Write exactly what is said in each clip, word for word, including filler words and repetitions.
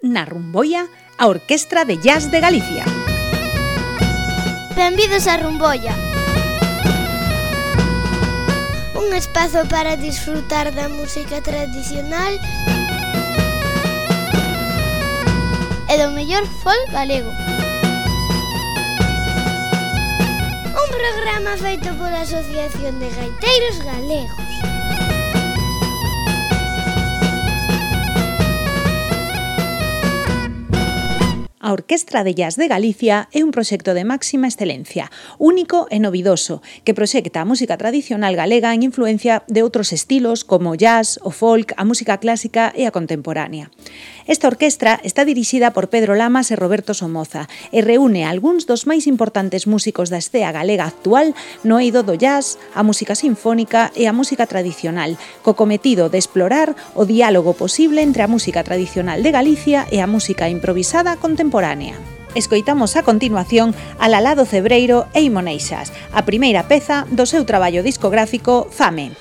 na Rumboia, a Orquestra de Jazz de Galicia. Benvidos a Rumboia, un espazo para disfrutar da música tradicional e do mellor folk galego. Un programa feito pola Asociación de Gaiteiros Galegos. A Orquestra de Jazz de Galicia é un proxecto de máxima excelencia, único e novidoso, que proxecta a música tradicional galega en influencia de outros estilos como o jazz, o folk, a música clásica e a contemporánea. Esta orquestra está dirixida por Pedro Lamas e Roberto Somoza e reúne a algúns dos máis importantes músicos da escena galega actual no eido do jazz, a música sinfónica e a música tradicional, co cometido de explorar o diálogo posible entre a música tradicional de Galicia e a música improvisada contemporánea. Escoitamos a continuación a Lalado Cebreiro e Imoneixas, a primeira peza do seu traballo discográfico Fame.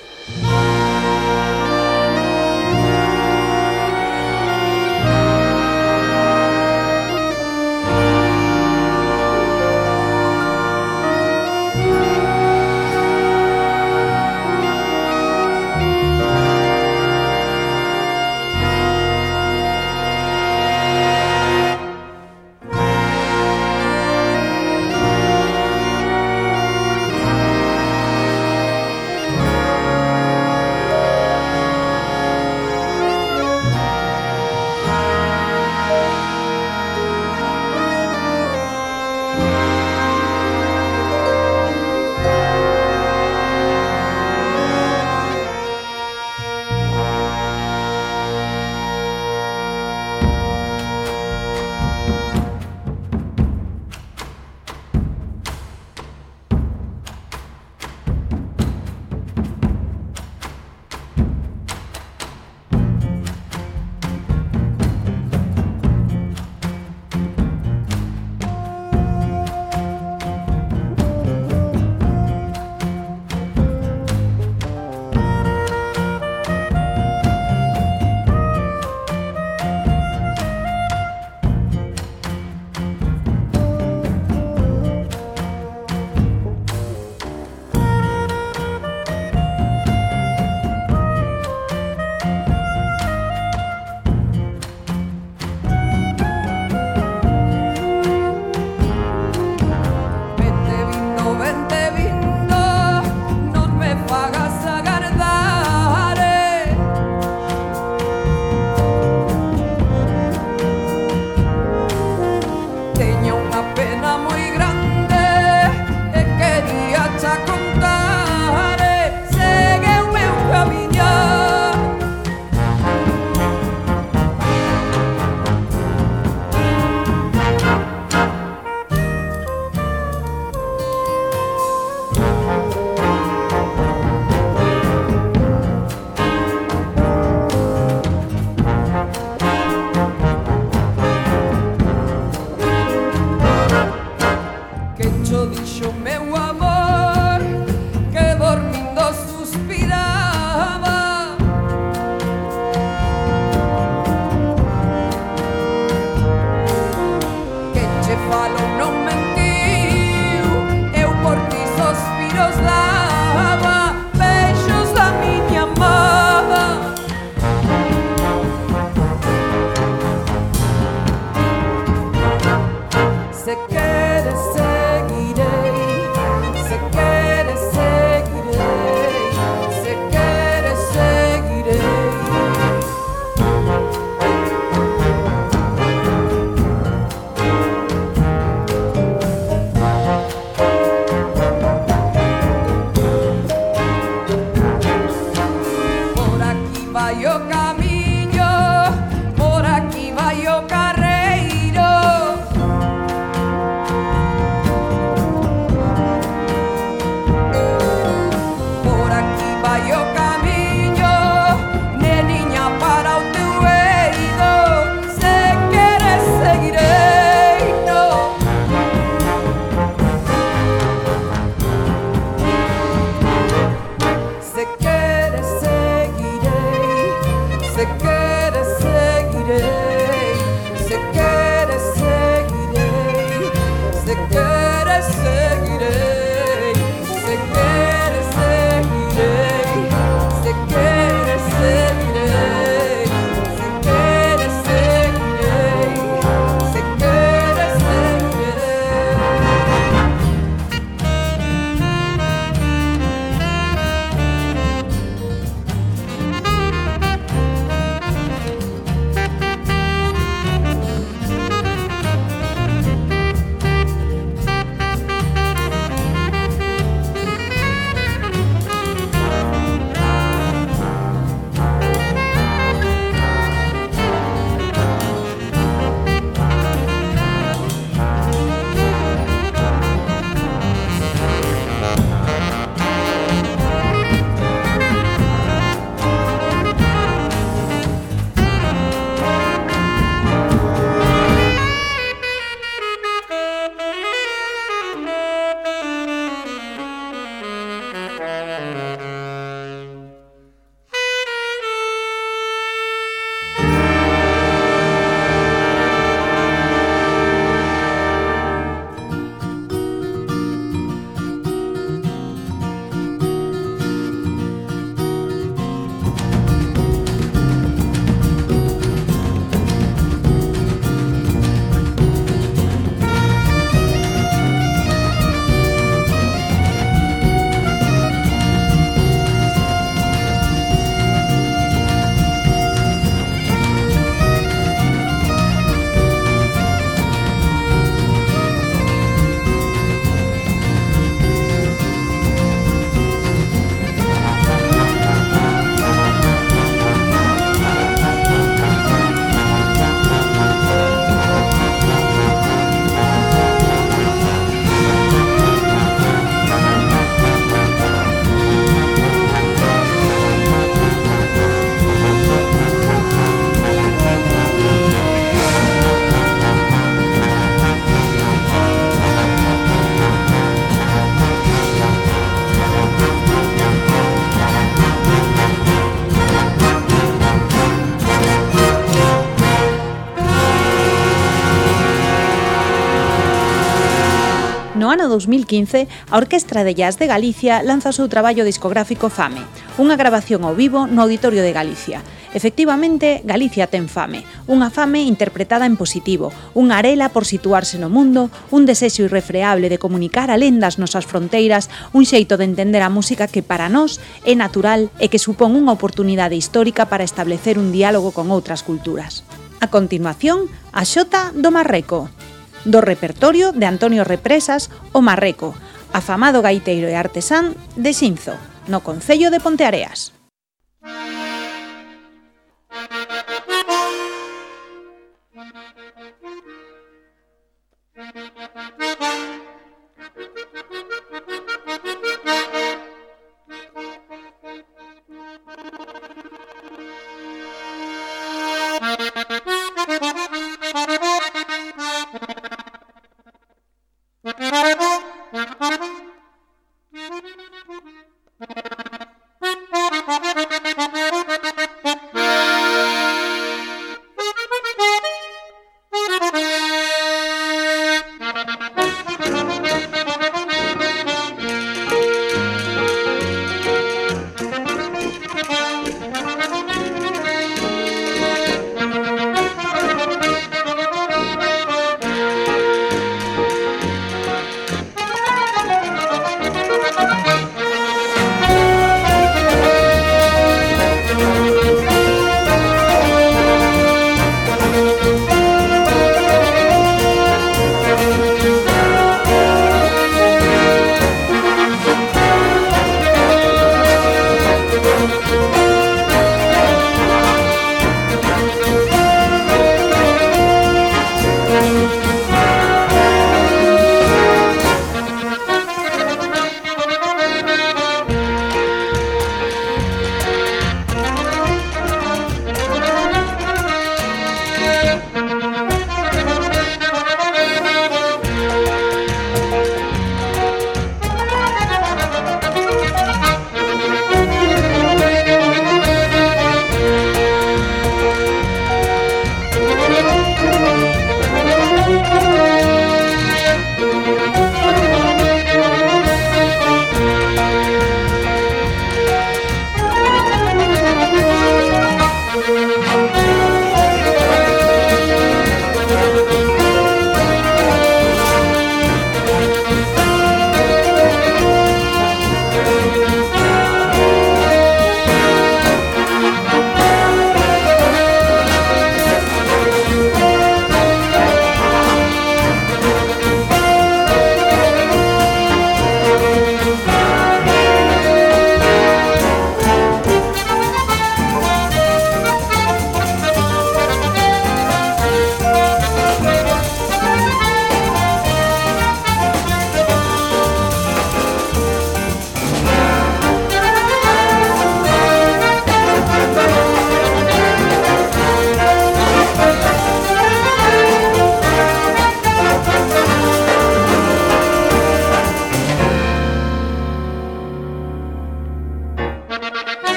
No ano dos mil quince, a Orquestra de Jazz de Galicia lanza o seu traballo discográfico Fame, unha grabación ao vivo no Auditorio de Galicia. Efectivamente, Galicia ten fame, unha fame interpretada en positivo, unha arela por situarse no mundo, un desexo irrefreable de comunicar alén das nosas fronteiras, un xeito de entender a música que para nós é natural e que supón unha oportunidade histórica para establecer un diálogo con outras culturas. A continuación, a xota do Marreco. Do repertorio de Antonio Represas, o Marreco, afamado gaiteiro e artesán de Xinzo, no concello de Ponteareas.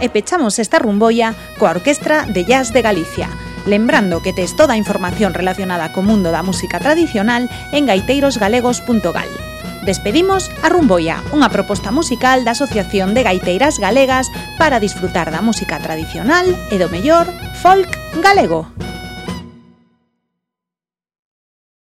e pechamos esta rumboia coa Orquestra de Jazz de Galicia. Lembrando que tes toda a información relacionada co mundo da música tradicional en gaiteiros galegos punto gal. Despedimos a Rumboia, unha proposta musical da Asociación de Gaiteiras Galegas para disfrutar da música tradicional e do mellor folk galego.